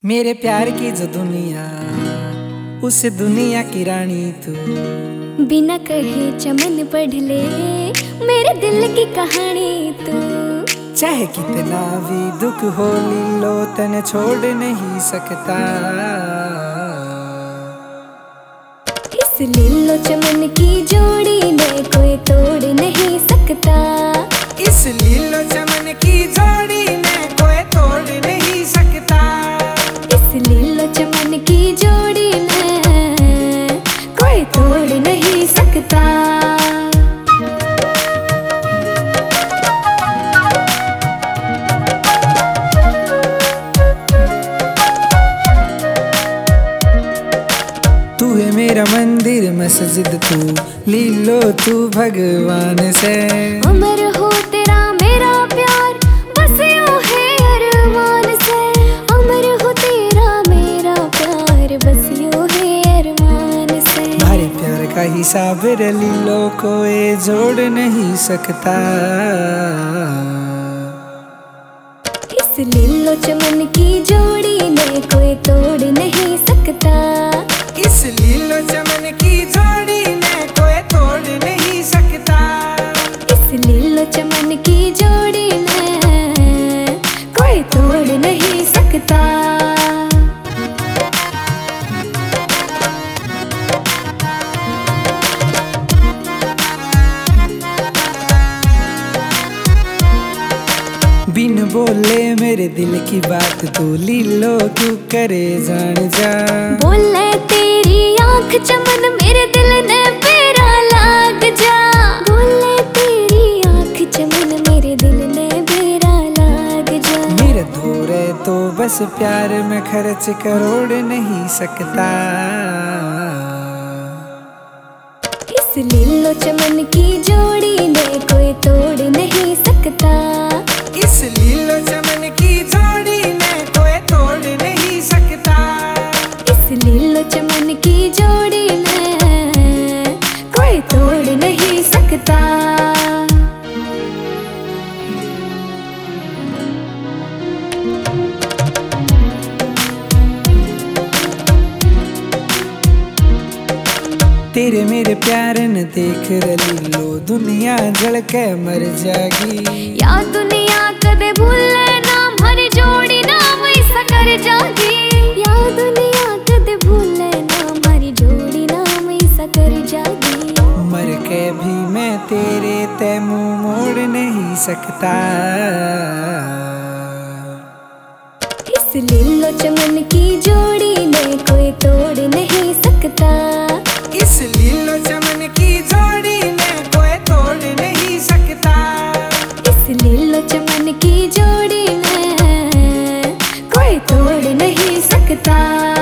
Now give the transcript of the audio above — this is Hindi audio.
मेरे प्यार की जो दुनिया, उस दुनिया की रानी तू। बिना कहे चमन पढ़ ले मेरे दिल की कहानी तू। चाहे कितना भी दुख हो लीलो तने छोड़ नहीं सकता। इस लीलो चमन की जोड़ी ने कोई तोड़ नहीं सकता। इस लीलो चमन की जोड़ी ने कोई तोड़ नहीं सकता। इस लीलो चमन की जोड़ी ने कोई तोड़ नहीं सकता। तू है मेरा मंदिर मस्जिद, तू लीलो तू भगवान से। अमर हो तेरा मेरा प्यार बस यूं है अरमान से। अमर हो तेरा मेरा प्यार बस यूं है अरमान से। हमारे प्यार का हिसाब लीलो कोई जोड़ नहीं सकता। इस लीलो चमन की जोड़ी ने कोई तोड़ नहीं सकता। इस लीलो चमन की जोड़ी ने कोई तोड़ नहीं सकता। इस लीलो चमन की जोड़ी ने कोई तोड़ नहीं सकता। बिन बोले मेरे दिल की बात तू लीलो क्यों करे जान जा। बोले तेरी आंख चमन मेरे दिल ने बेरा लाग जा। बोले तेरी आंख चमन मेरे दिल ने बेरा लाग जा। मेरे धोरे तो बस प्यार में खर्च करोड़ नहीं सकता। इस लीलो चमन की जोड़ी ने कोई तोड़ नहीं सकता। इस लीलो चमन की जोड़ी ने कोई तोड़ नहीं सकता। इस लीलो चमन की जोड़ी ने कोई तोड़ नहीं सकता। तेरे मेरे प्यार न देख लीलो दुनिया जल के मर जागी। या दुनिया कदे भूले ना हमारी जोड़ी नाम ऐसा कर जागी। या दुनिया कदे भूले ना हमारी जोड़ी नाम ऐसा कर जागी। मर के भी मैं तेरे ते मुंह मोड़ नहीं सकता। इस लीलो चमन की जोड़ी ने कोई तोड़ नहीं सकता। इस लीलो चमन की जोड़ी ने कोई तोड़ नहीं सकता। इस लीलो चमन की जोड़ी ने कोई तोड़ नहीं सकता।